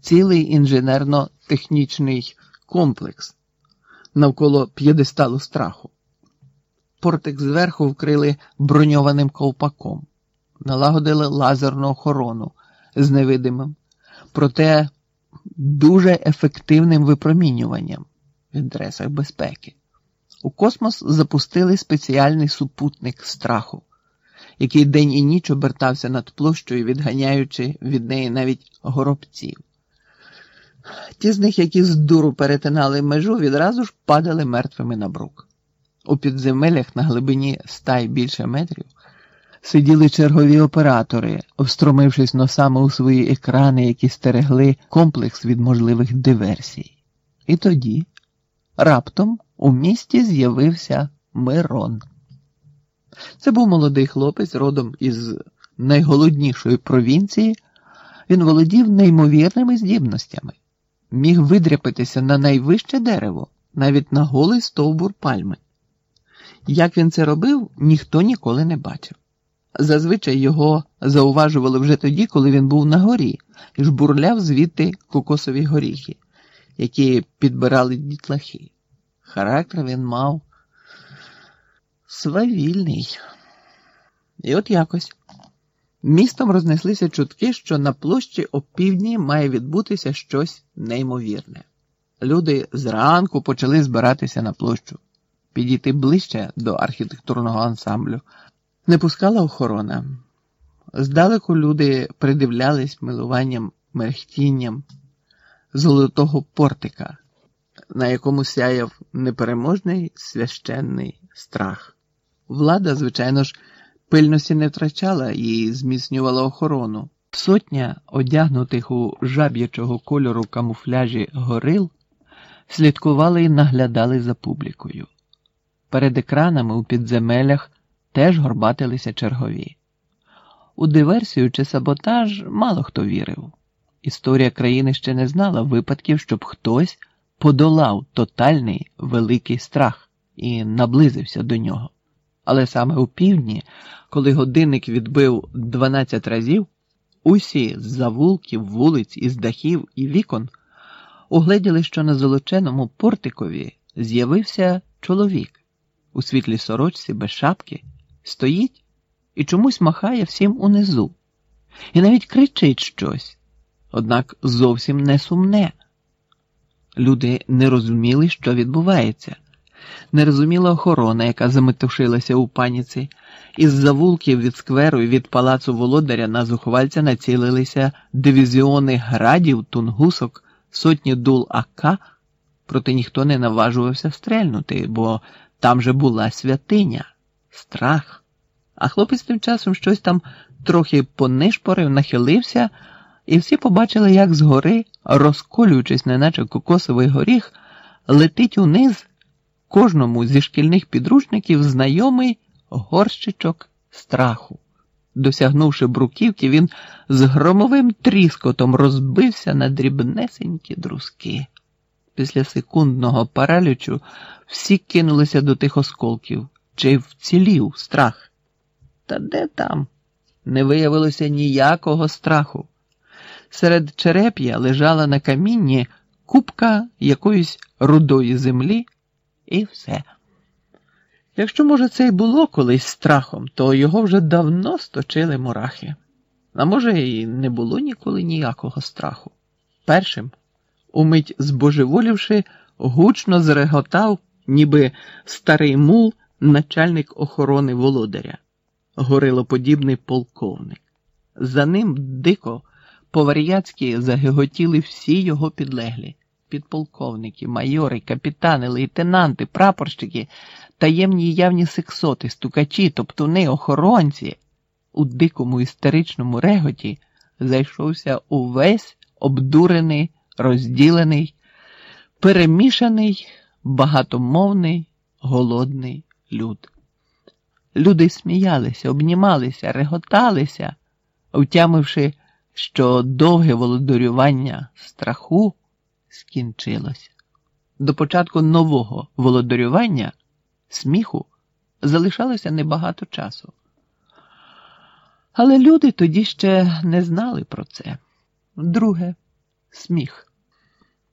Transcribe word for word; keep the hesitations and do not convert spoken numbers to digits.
цілий інженерно-технічний комплекс навколо п'єдесталу страху. Портик зверху вкрили броньованим ковпаком, налагодили лазерну охорону з невидимим, проте дуже ефективним випромінюванням в інтересах безпеки. У космос запустили спеціальний супутник страху, який день і ніч обертався над площею, відганяючи від неї навіть горобців. Ті з них, які з дуру перетинали межу, відразу ж падали мертвими на брук. У підземеллях на глибині ста й більше метрів сиділи чергові оператори, встромившись носами у свої екрани, які стерегли комплекс від можливих диверсій. І тоді, раптом, у місті з'явився Мирон. Це був молодий хлопець, родом із найголоднішої провінції. Він володів неймовірними здібностями. Міг видряпатися на найвище дерево, навіть на голий стовбур пальми. Як він це робив, ніхто ніколи не бачив. Зазвичай його зауважували вже тоді, коли він був на горі і жбурляв звідти кокосові горіхи, які підбирали дітлахи. Характер він мав свавільний. І от якось містом рознеслися чутки, що на площі опівдні має відбутися щось неймовірне. Люди зранку почали збиратися на площу, підійти ближче до архітектурного ансамблю. Не пускала охорона. Здалеку люди придивлялись милуванням, мерехтінням золотого портика, на якому сяяв непереможний священний страх. Влада, звичайно ж, пильності не втрачала і зміцнювала охорону. Сотня одягнутих у жаб'ячого кольору камуфляжі горил слідкували і наглядали за публікою. Перед екранами у підземеллях теж горбатилися чергові. У диверсію чи саботаж мало хто вірив. Історія країни ще не знала випадків, щоб хтось подолав тотальний великий страх і наблизився до нього. Але саме у півдні, коли годинник відбив дванадцять разів, усі з завулків, вулиць, із дахів і вікон угледіли, що на золоченому портикові з'явився чоловік у світлій сорочці без шапки, стоїть і чомусь махає всім унизу. І навіть кричить щось, однак зовсім не сумне. Люди не розуміли, що відбувається. Не розуміла охорона, яка заметушилася у паніці. Із завулків від скверу і від палацу володаря на зухвальця націлилися дивізіони градів, тунгусок, сотні дул А К, проте ніхто не наважувався стрельнути, бо там же була святиня, страх. А хлопець тим часом щось там трохи понишпорив, нахилився, і всі побачили, як згори, розколюючись, неначе кокосовий горіх, летить униз кожному зі шкільних підручників знайомий горщичок страху. Досягнувши бруківки, він з громовим тріскотом розбився на дрібнесенькі друзки. Після секундного паралічу всі кинулися до тих осколків, чи вцілів страх. Та де там? Не виявилося ніякого страху. Серед череп'я лежала на камінні купка якоїсь рудої землі, і все. Якщо, може, це й було колись страхом, то його вже давно сточили мурахи. А може, і не було ніколи ніякого страху. Першим, умить збожеволівши, гучно зареготав, ніби старий мул, начальник охорони володаря, горилоподібний полковник. За ним дико, по-вар'яцьки загиготіли всі його підлеглі. Підполковники, майори, капітани, лейтенанти, прапорщики, таємні й явні сексоти, стукачі, топтуни, охоронці. У дикому істеричному реготі зайшовся увесь обдурений, розділений, перемішаний, багатомовний, голодний люд. Люди сміялися, обнімалися, реготалися, втямивши, що довге володарювання страху скінчилося. До початку нового володарювання, сміху, залишалося небагато часу. Але люди тоді ще не знали про це. Друге, сміх.